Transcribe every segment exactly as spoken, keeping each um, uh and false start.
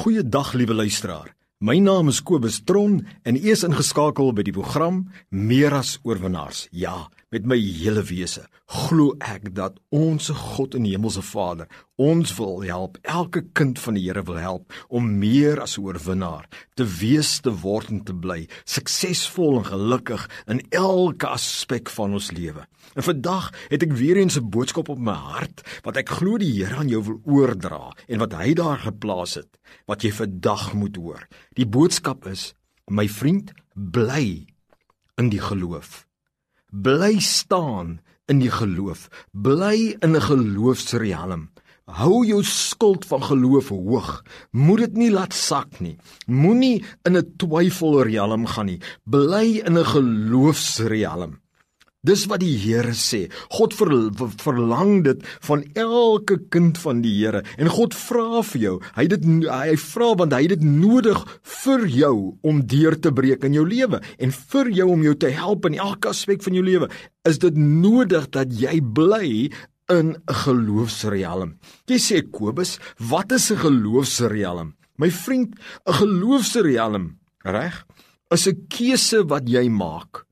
Goeiedag, liewe luisteraar. My naam is Kobus Tron en u is ingeskakel by die program Meer as oorwinnaars. Ja, met my hele wese glo ek dat ons God en Hemelse Vader ons wil help, elke kind van die Here wil help om meer as 'n oorwinnaar te wees, te word en te bly, suksesvol en gelukkig in elke aspek van ons lewe. En vandag het ek weer eens 'n boodskap op my hart wat ek glo die Here aan jou wil oordra en wat hy daar geplaas het, wat jy vandag moet hoor. Die boodskap is, my vriend, bly in die geloof. Bly staan in die geloof. Bly in 'n geloofsriem. Hou jou skild van geloof hoog. Moet dit nie laat sak nie. Moenie in 'n twyfelriem gaan nie. Bly in 'n geloofsriem. Dis wat die Here sê. God ver, verlang dit van elke kind van die Here. En God vra vir jou. Hy dit hy vra want hy het dit nodig vir jou om deur te breek in jou lewe en vir jou om jou te help in elke aspek van jou lewe. Is dit nodig dat jy bly in 'n geloofsriem? Jy sê, Kobus, wat is 'n geloofsriem? My vriend, 'n geloofsriem, reg, is 'n keuse wat jy maak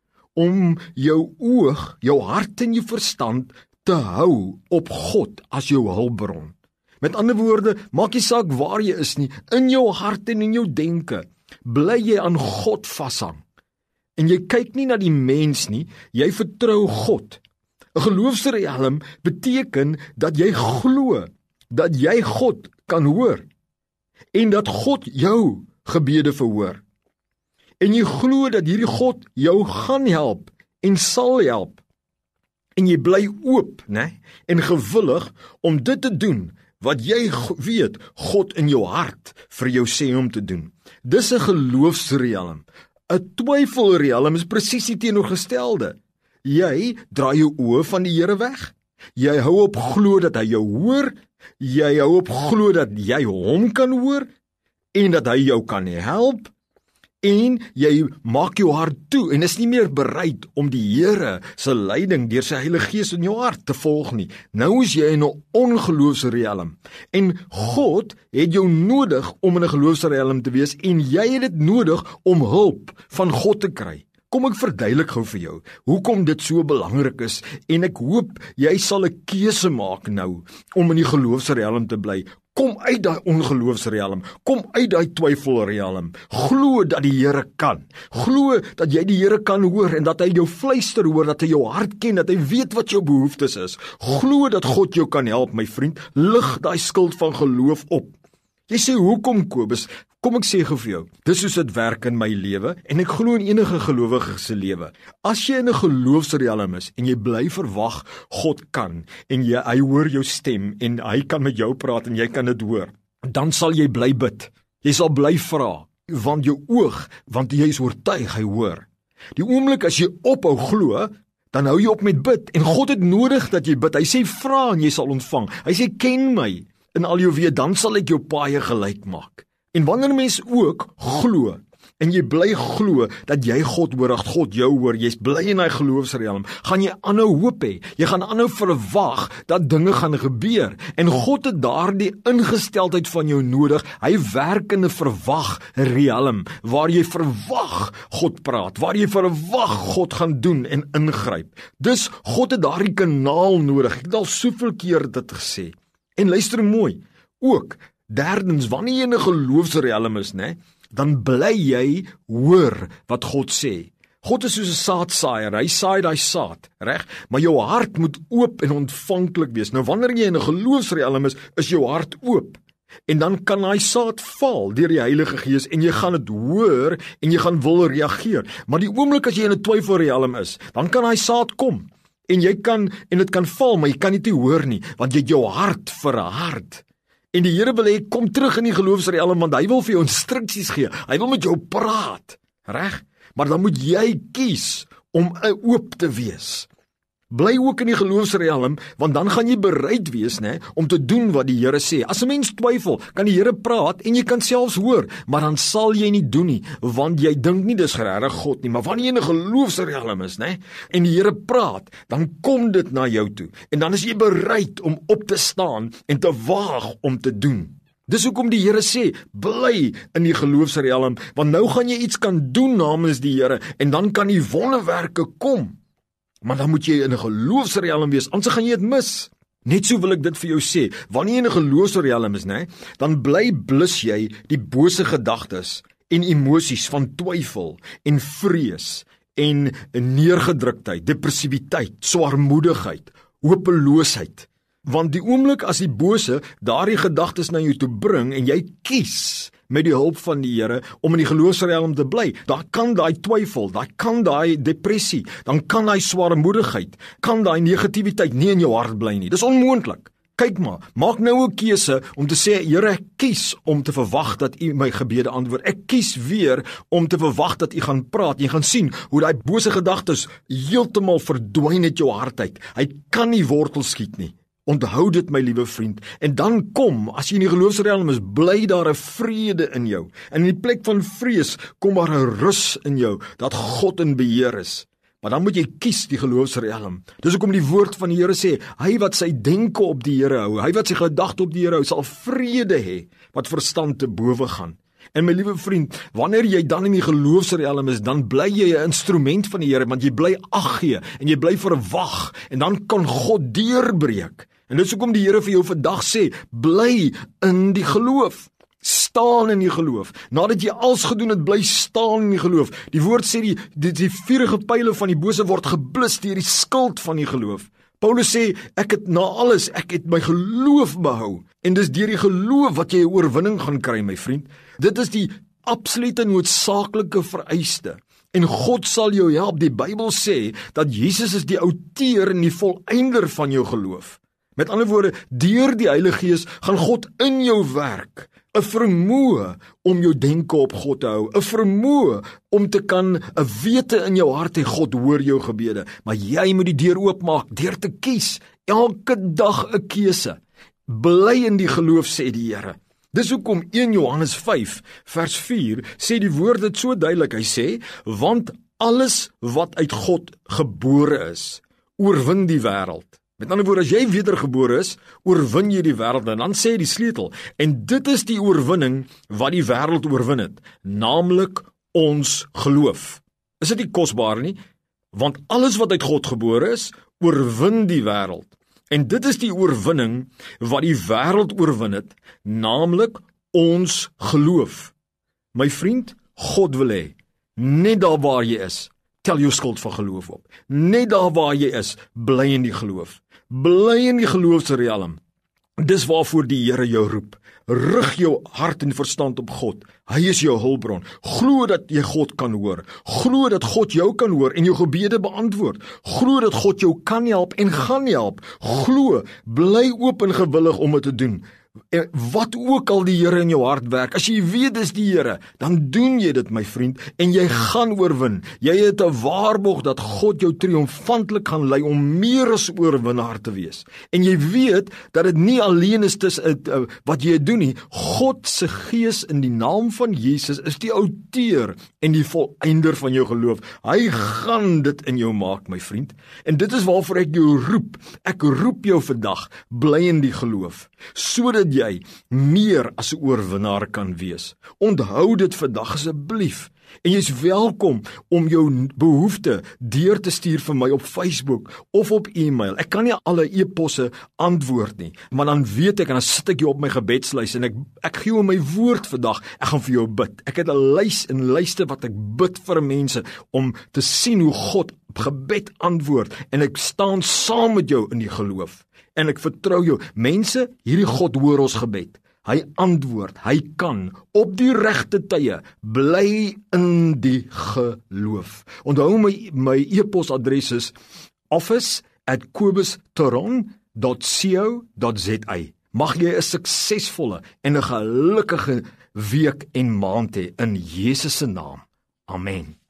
om jou oog, jou hart en jou verstand te hou op God as jou hulpbron. Met ander woorde, maak nie saak waar jy is nie, in jou hart en in jou denke, bly jy aan God vashang. En jy kyk nie na die mens nie, jy vertrou God. 'n Geloofsriem beteken dat jy glo, dat jy God kan hoor, en dat God jou gebede verhoor. En jy glo dat hierdie God jou gaan help en sal help. En jy bly oop, né, en gewillig om dit te doen wat jy weet God in jou hart vir jou sê om te doen. Dis 'n geloofsriem. 'n Twyfelriem is presies die teenoorgestelde. Jy draai jou oë van die Here weg. Jy hou op glo dat hy jou hoor. Jy hou op glo dat jy hom kan hoor en dat hy jou kan help. En jy maak jou hart toe en is nie meer bereid om die Here se leiding deur sy Heilige Gees in jou hart te volg nie. Nou is jy in 'n ongeloofsriem. En God het jou nodig om in 'n geloofsriem te wees en jy het dit nodig om hulp van God te kry. Kom ek verduidelik gou vir jou hoekom dit so belangrik is en ek hoop jy sal 'n keuse maak nou om in die geloofsriem te bly. Kom uit daai ongeloofsriem, kom uit daai twyfelriem. Glo dat die Here kan. Glo dat jy die Here kan hoor en dat hy jou fluister hoor, dat hy jou hart ken, dat hy weet wat jou behoeftes is. Glo dat God jou kan help, my vriend. Lig daai skild van geloof op. Jy sê, hoekom, Kobus? Kom ek sê gou vir jou, dis soos dit werk in my lewe en ek glo in enige gelowige se lewe. As jy in 'n geloofsriem is en jy bly verwag God kan en jy, hy hoor jou stem en hy kan met jou praat en jy kan dit hoor, dan sal jy bly bid. Jy sal bly vra, want jou oog, want jy is oortuig hy hoor. Die oomblik as jy ophou glo, dan hou jy op met bid en God het nodig dat jy bid. Hy sê vra en jy sal ontvang. Hy sê ken my in al jou weë, dan sal ek jou paaie gelyk maak. En wanneer mens ook glo, en jy bly glo dat jy God hoor, dat God jou hoor, jy's bly in daai geloofsriem, gaan jy aanhou hoop hê, jy gaan aanhou verwag dat dinge gaan gebeur, en God het daardie ingesteldheid van jou nodig. Hy werk in 'n verwagriem, waar jy verwag God praat, waar jy verwag God gaan doen en ingryp. Dus God het daardie kanaal nodig. Ek het al soveel keer dit gesê. En luister mooi, ook derdens, wanneer jy in 'n geloofsriem is, né, dan bly jy hoor wat God sê. God is soos 'n saadsaaier, hy saai daai saad, reg? Maar jou hart moet oop en ontvanklik wees. Nou wanneer jy in 'n geloofsriem is, is jou hart oop. En dan kan daai saad val deur die Heilige Gees en jy gaan dit hoor en jy gaan wil reageer. Maar die oomblik as jy in 'n twyfelriem is, dan kan daai saad kom en jy kan en dit kan val, maar jy kan dit nie hoor nie, want jy het jou hart verhard. En die Here wil hê, kom terug in die geloofsriem, want hy wil vir jou instruksies gee. Hy wil met jou praat, reg? Maar dan moet jy kies om oop te wees. Bly ook in die geloofsriem, want dan gaan jy bereid wees, né, om te doen wat die Here sê. As 'n mens twyfel, kan die Here praat en jy kan selfs hoor, maar dan sal jy nie doen nie, want jy dink nie dis regtig God nie. Maar wanneer jy in 'n geloofsriem is, né, en die Here praat, dan kom dit na jou toe. En dan is jy bereid om op te staan en te waag om te doen. Dis hoekom die Here sê, bly in die geloofsriem, want nou gaan jy iets kan doen namens die Here, en dan kan die wonderwerke kom. Maar dan moet jy in 'n geloofsriem wees, anders gaan jy dit mis. Net so wil ek dit vir jou sê, wanneer jy in 'n geloofsriem is, né, dan bly blus jy die bose gedagtes en emosies van twyfel en vrees en neergedruktheid, depressiwiteit, swaarmoedigheid, hopeloosheid. Want die oomblik as die bose daardie gedagtes na jou toe bring en jy kies met die hulp van die Here om in die geloofsriem te bly, dan kan daai twyfel, dan kan daai depressie, dan kan daai swaarmoedigheid, kan daai negativiteit nie in jou hart bly nie. Dis onmoontlik. Kyk maar, maak nou 'n keuse om te sê, Here, ek kies om te verwag dat U my gebede antwoord. Ek kies weer om te verwag dat U gaan praat. Jy gaan sien hoe daai bose gedagtes heeltemal verdwyn uit jou hart uit. Hy kan nie wortel skiet nie. Onthou dit, my liewe vriend, en dan kom, as jy in die geloofsriem is, bly daar 'n vrede in jou. En in die plek van vrees kom daar 'n rus in jou, dat God in beheer is. Maar dan moet jy kies die geloofsriem. Dis hoekom die woord van die Here sê, hy wat sy denke op die Here hou, hy wat sy gedagte op die Here hou, sal vrede hê, wat verstand te bowe gaan. En my liewe vriend, wanneer jy dan in die geloofsriem is, dan bly jy 'n instrument van die Here, want jy bly ag gee, en jy bly verwag, en dan kan God deurbreek. En dis hoekom die Here vir jou vandag sê, bly in die geloof. Staan in die geloof. Nadat jy alles gedoen het, bly staan in die geloof. Die woord sê die, die, die vuurige pyle van die bose word geblus deur die skild van die geloof. Paulus sê, ek het na alles, ek het my geloof behou. En dis deur die geloof wat jy 'n oorwinning gaan kry, my vriend. Dit is die absolute noodsaaklike vereiste. En God sal jou help. Die Bybel sê, dat Jesus is die outeur en die volëinder van jou geloof. Met ander woorde, deur die Heilige Gees gaan God in jou werk, 'n vermoë om jou denke op God te hou, 'n vermoë om te kan 'n wete in jou hart hê, God hoor jou gebede, maar jy moet die deur oopmaak deur te kies, elke dag 'n keuse. Bly in die geloof, sê die Here. Dis hoekom Eerste Johannes vyf vers vier sê die woord dit so duidelik. Hy sê, want alles wat uit God gebore is, oorwin die wêreld. Met ander woorde, as jy wedergebore is, oorwin jy die wêreld, en dan sê die sleutel, en dit is die oorwinning wat die wêreld oorwin het, naamlik ons geloof. Is dit nie kosbaar nie? Want alles wat uit God gebore is, oorwin die wêreld. En dit is die oorwinning wat die wêreld oorwin het, naamlik ons geloof. My vriend, God wil hê, net daar waar jy is, tel jou skuld van geloof op. Net daar waar jy is, bly in die geloof. Bly in die geloofsriem. Dis waarvoor die Here jou roep. Rig jou hart en verstand op God. Hy is jou hulpbron. Glo dat jy God kan hoor. Glo dat God jou kan hoor en jou gebede beantwoord. Glo dat God jou kan help en gaan help. Glo, bly oop en gewillig om dit te doen. En wat ook al die Here in jou hart werk, as jy weet dis die Here, dan doen jy dit, my vriend, en jy gaan oorwin. Jy het 'n waarborg dat God jou triomfantlik gaan lei om meer as oorwinnaar te wees. En jy weet dat dit nie alleen is tis, uh, uh, wat jy doen nie. God se Gees in die naam van Jesus is die outeur en die volëinder van jou geloof. Hy gaan dit in jou maak, my vriend. En dit is waarvoor ek jou roep. Ek roep jou vandag, bly in die geloof, sodat jy meer as 'n oorwinnaar kan wees. Onthou dit vandag asseblief. En jy is welkom om jou behoefte deur te stuur vir my op Facebook of op e-mail. Ek kan nie alle e-posse antwoord nie, maar dan weet ek en dan sit ek jou op my gebedslys en ek ek gee jou my woord vandag. Ek gaan vir jou bid. Ek het 'n lys en lyste wat ek bid vir mense om te sien hoe God gebed antwoord en ek staan saam met jou in die geloof. En ek vertrou jou. Mense, hierdie God hoor ons gebed. Hy antwoord, hy kan op die regte tye bly in die geloof. Onthou my my e-posadres is office at kobustoron dot co dot za. Mag jy 'n suksesvolle en 'n gelukkige week en maand hê in Jesus se naam. Amen.